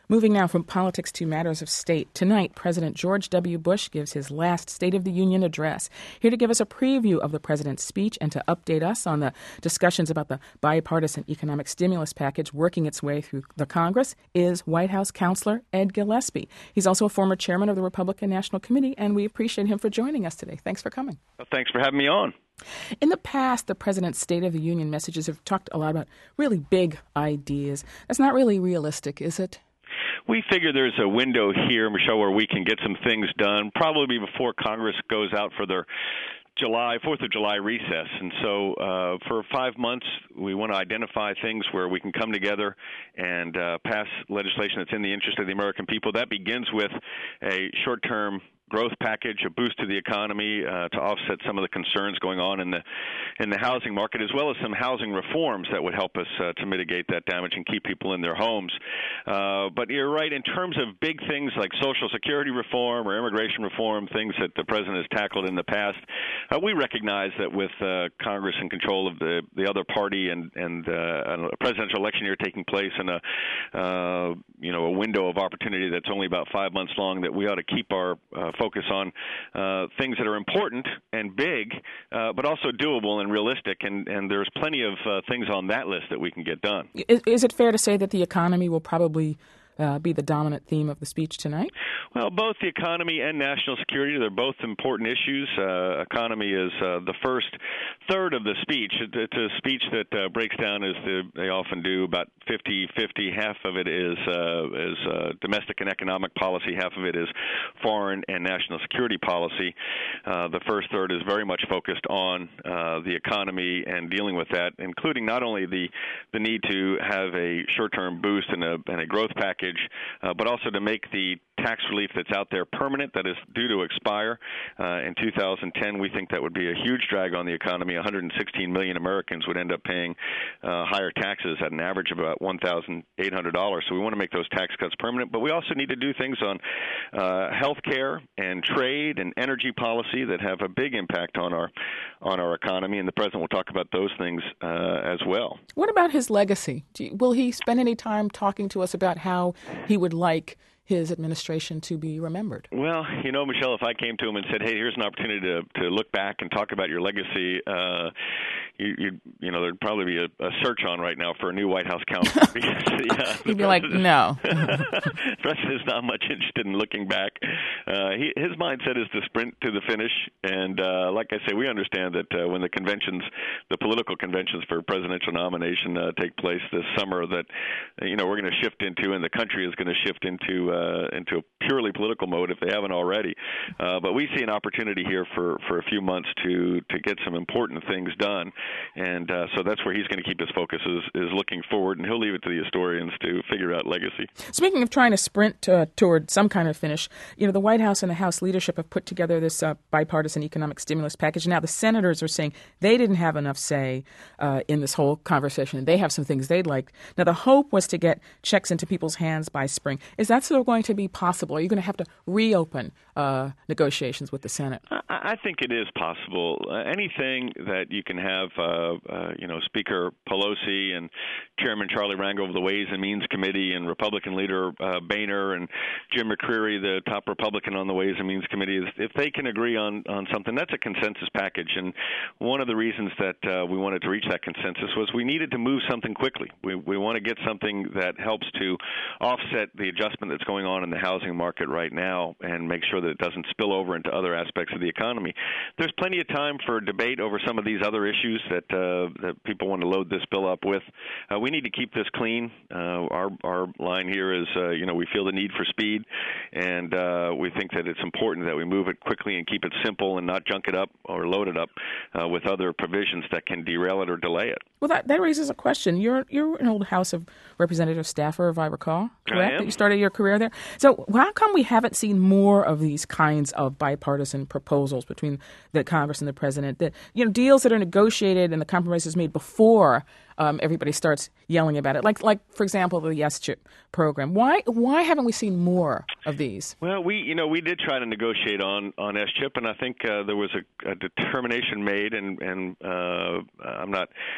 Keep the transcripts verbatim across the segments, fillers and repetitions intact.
Moving now from politics to matters of state. Tonight, President George W. Bush gives his last State of the Union address. Here to give us a preview of the president's speech and to update us on the discussions about the bipartisan economic stimulus package working its way through the Congress is White House counselor Ed Gillespie. He's also a former chairman of the Republican National Committee, and we appreciate him for joining us today. Thanks for coming. Well, thanks for having me on. In the past, the president's State of the Union messages have talked a lot about really big ideas. That's not really realistic, is it? We figure there's a window here, Michelle, where we can get some things done, probably before Congress goes out for their July, fourth of July recess. And so uh, for five months, we want to identify things where we can come together and uh, pass legislation that's in the interest of the American people. That begins with a short-term growth package, a boost to the economy uh, to offset some of the concerns going on in the in the housing market, as well as some housing reforms that would help us uh, to mitigate that damage and keep people in their homes. Uh, but you're right, in terms of big things like Social Security reform or immigration reform, things that the president has tackled in the past, uh, we recognize that with uh, Congress in control of the, the other party and, and uh, a presidential election year taking place and a, uh, you know, a window of opportunity that's only about five months long, that we ought to keep our uh, focus on uh, things that are important and big, uh, but also doable and realistic. And, and there's plenty of uh, things on that list that we can get done. Is, is it fair to say that the economy will probably uh, be the dominant theme of the speech tonight? Well, both the economy and national security, they're both important issues. Uh, economy is uh, the first third of the speech. It's a speech that uh, breaks down, as the, they often do, about fifty-fifty. Half of it is, uh, is uh, domestic and economic policy. Half of it is foreign and national security policy. Uh, the first third is very much focused on uh, the economy and dealing with that, including not only the, the need to have a short-term boost and a, and a growth package, uh, but also to make the tax relief that's out there permanent, that is due to expire uh, in two thousand ten. We think that would be a huge drag on the economy. one hundred sixteen million Americans would end up paying uh, higher taxes at an average of about one thousand eight hundred dollars. So we want to make those tax cuts permanent, but we also need to do things on uh, health care and trade and energy policy that have a big impact on our on our economy, and the president will talk about those things uh, as well. What about his legacy? Do you, will he spend any time talking to us about how he would like his administration to be remembered? Well, you know, Michelle, if I came to him and said, hey, here's an opportunity to, to look back and talk about your legacy, uh, you, you, you know, there'd probably be a, a search on right now for a new White House counsel. Because, yeah, He'd be like, no. The president is not much interested in looking back. Uh, he, his mindset is to sprint to the finish. And uh, like I say, we understand that uh, when the conventions, the political conventions for presidential nomination uh, take place this summer, that, you know, we're going to shift into, and the country is going to shift into, uh, into a purely political mode if they haven't already. Uh, but we see an opportunity here for, for a few months to, to get some important things done. And uh, so that's where he's going to keep his focus, is, is looking forward, and he'll leave it to the historians to figure out legacy. Speaking of trying to sprint uh, toward some kind of finish, you know, the White House and the House leadership have put together this uh, bipartisan economic stimulus package. Now the senators are saying they didn't have enough say uh, in this whole conversation. They have some things they'd like. Now the hope was to get checks into people's hands by spring. Is that still going to be possible? Are you going to have to reopen uh, negotiations with the Senate? I, I think it is possible. Uh, anything that you can have, uh, uh, you know, Speaker Pelosi and Chairman Charlie Rangel of the Ways and Means Committee and Republican leader uh, Boehner and Jim McCreary, the top Republican on the Ways and Means Committee, if they can agree on, on something, that's a consensus package. And one of the reasons that uh, we wanted to reach that consensus was we needed to move something quickly. We, we want to get something that helps to offset the adjustment that's going on in the housing market right now and make sure that it doesn't spill over into other aspects of the economy. There's plenty of time for debate over some of these other issues that uh, that people want to load this bill up with. Uh, we need to keep this clean. Uh, our our line here is, uh, you know, we feel the need for speed, and uh, we think that it's important that we move it quickly and keep it simple and not junk it up or load it up uh, with other provisions that can derail it or delay it. Well, that, that raises a question. You're you're an old House of Representative staffer, if I recall, correct? I am. You started your career there. So how come we haven't seen more of these kinds of bipartisan proposals between the Congress and the president? That, you know, deals that are negotiated and the compromises made before um, everybody starts yelling about it. Like, like for example, the yes chip program. Why why haven't we seen more of these? Well, we you know we did try to negotiate on on S chip, and I think uh, there was a, a determination made, and and uh, I'm not.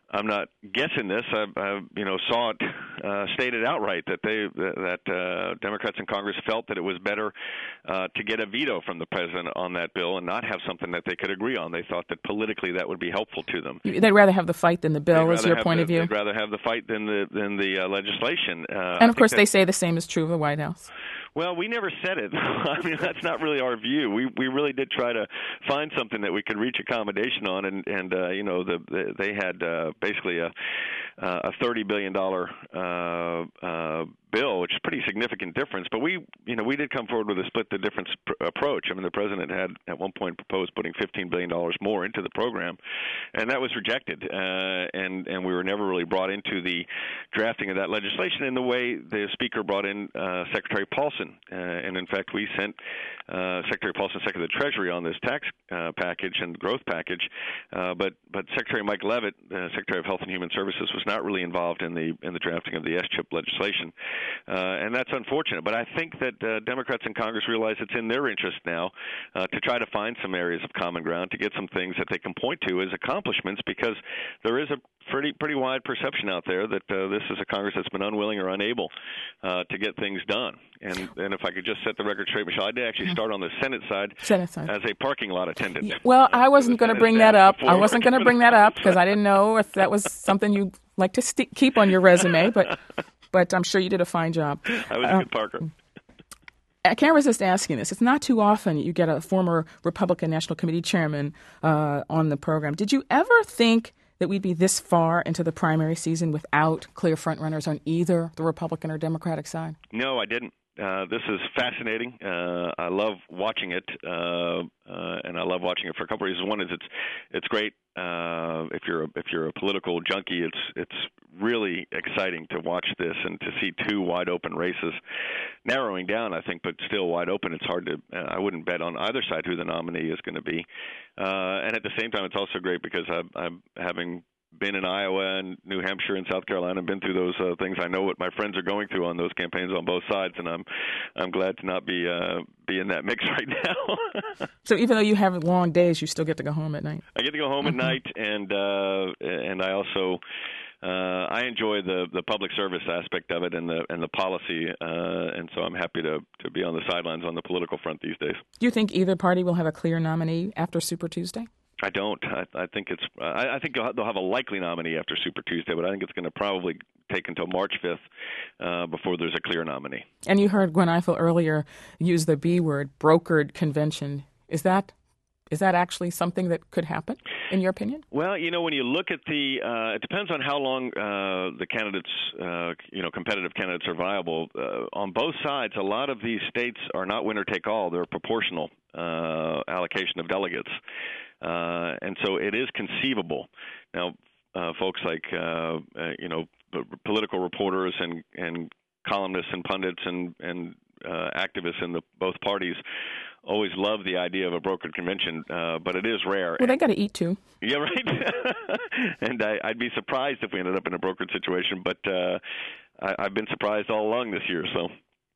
I'm not guessing this. I, I you know, saw it uh, stated outright that they that uh, Democrats in Congress felt that it was better uh, to get a veto from the president on that bill and not have something that they could agree on. They thought that politically that would be helpful to them. They'd rather have the fight than the bill, is your point the, of view? They'd rather have the fight than the than the uh, legislation. Uh, and of course, they say the same is true of the White House. Well, we never said it. I mean, that's not really our view. We we really did try to find something that we could reach accommodation on, and and uh, you know, the, the they had uh, basically a a thirty billion dollars uh, uh, bill, which is a pretty significant difference. But we, you know, we did come forward with a split the difference pr- approach. I mean, the president had at one point proposed putting fifteen billion dollars more into the program, and that was rejected. Uh, and and we were never really brought into the drafting of that legislation in the way the speaker brought in uh, Secretary Paulson. Uh, and in fact, we sent uh, Secretary Paulson, Secretary of the Treasury, on this tax uh, package and growth package. Uh, but but Secretary Mike Leavitt, uh, Secretary of Health and Human Services, was not really involved in the in the drafting of the S chip legislation. Uh, and that's unfortunate. But I think that uh, Democrats in Congress realize it's in their interest now uh, to try to find some areas of common ground, to get some things that they can point to as accomplishments, because there is a pretty pretty wide perception out there that uh, this is a Congress that's been unwilling or unable uh, to get things done. And and if I could just set the record straight, Michelle, I did actually start on the Senate side, Senate side. as a parking lot attendant. Yeah. Well, I wasn't going to bring that up. I wasn't going to bring that up because I didn't know if that was something you'd like to st- keep on your resume, but but I'm sure you did a fine job. I was a good parker. I can't resist asking this. It's not too often you get a former Republican National Committee chairman uh, on the program. Did you ever think that we'd be this far into the primary season without clear frontrunners on either the Republican or Democratic side? No, I didn't. Uh, this is fascinating. Uh, I love watching it, uh, uh, and I love watching it for a couple of reasons. One is it's it's great uh, if you're a, if you're a political junkie. It's it's really exciting to watch this and to see two wide open races, narrowing down, I think, but still wide open. It's hard to. Uh, I wouldn't bet on either side who the nominee is going to be. Uh, and at the same time, it's also great because I'm, I'm having been in Iowa and New Hampshire and South Carolina, been through those uh, things. I know what my friends are going through on those campaigns on both sides, and I'm I'm glad to not be uh, be in that mix right now. So even though you have long days, you still get to go home at night. I get to go home mm-hmm. at night, and uh, and I also uh, I enjoy the, the public service aspect of it and the and the policy, uh, and so I'm happy to to be on the sidelines on the political front these days. Do you think either party will have a clear nominee after Super Tuesday? I don't. I, I think it's. I, I think they'll have a likely nominee after Super Tuesday, but I think it's going to probably take until March fifth uh, before there's a clear nominee. And you heard Gwen Ifill earlier use the B word, brokered convention. Is that is that actually something that could happen, in your opinion? Well, you know, when you look at the, uh, it depends on how long uh, the candidates, uh, you know, competitive candidates are viable. Uh, on both sides, a lot of these states are not winner take all; they're proportional uh, allocation of delegates. Uh, and so it is conceivable. Now, uh, folks like, uh, uh, you know, political reporters and, and columnists and pundits and, and uh, activists in the both parties always love the idea of a brokered convention, uh, but it is rare. Well, they got to eat, too. Yeah, right. And I, I'd be surprised if we ended up in a brokered situation, but uh, I, I've been surprised all along this year, so...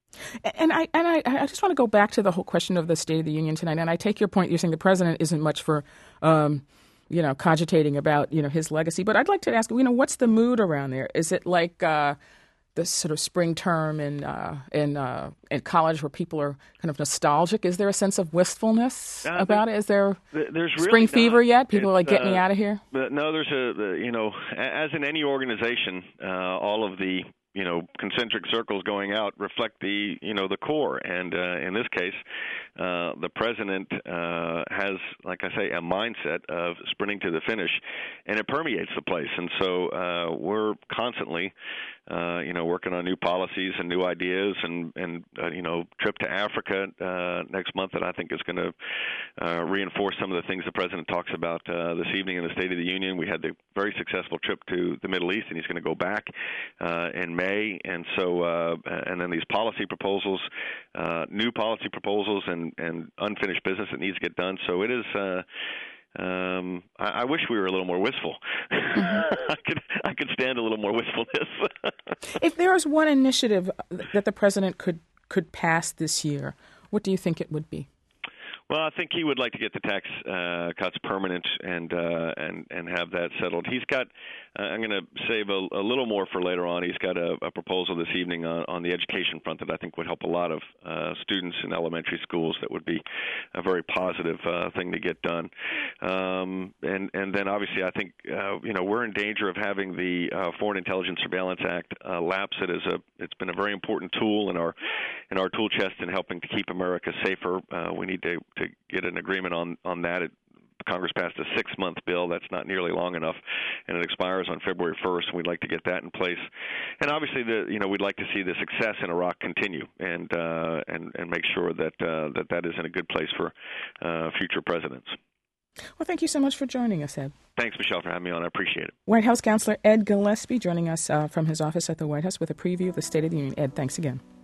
And I and I, I just want to go back to the whole question of the State of the Union tonight. And I take your point. You're saying the president isn't much for, um, you know, cogitating about, you know, his legacy. But I'd like to ask, you know, what's the mood around there? Is it like uh, the sort of spring term in uh, in uh, in college where people are kind of nostalgic? Is there a sense of wistfulness uh, about it? Is there there's spring really fever not. yet? People it's, are like, get uh, me out of here? But no, there's a, you know, as in any organization, uh, all of the you know, concentric circles going out reflect the, you know, the core. And uh, in this case, uh, the president uh, has, like I say, a mindset of sprinting to the finish, and it permeates the place. And so uh, we're constantly, uh, you know, working on new policies and new ideas, and, and uh, you know, trip to Africa uh, next month that I think is going to uh, reinforce some of the things the president talks about uh, this evening in the State of the Union. We had the very successful trip to the Middle East, and he's going to go back uh, in May. And so, uh, and then these policy proposals, uh, new policy proposals, and, and unfinished business that needs to get done. So it is. Uh, Um, I, I wish we were a little more wistful. Mm-hmm. I could I could stand a little more wistfulness. If there was one initiative that the president could, could pass this year, what do you think it would be? Well, I think he would like to get the tax uh, cuts permanent and uh, and and have that settled. He's got. Uh, I'm going to save a, a little more for later on. He's got a, a proposal this evening on, on the education front that I think would help a lot of uh, students in elementary schools. That would be a very positive uh, thing to get done. Um, and and then obviously I think uh, you know we're in danger of having the uh, Foreign Intelligence Surveillance Act uh, lapse. It is a it's been a very important tool in our in our tool chest in helping to keep America safer. Uh, we need to, to get an agreement on on that. It, Congress passed a six-month bill. That's not nearly long enough, and it expires on February first. And we'd like to get that in place. And obviously, the you know we'd like to see the success in Iraq continue, and uh, and and make sure that uh, that that is in a good place for uh, future presidents. Well, thank you so much for joining us, Ed. Thanks, Michelle, for having me on. I appreciate it. White House Counselor Ed Gillespie joining us uh, from his office at the White House with a preview of the State of the Union. Ed, thanks again.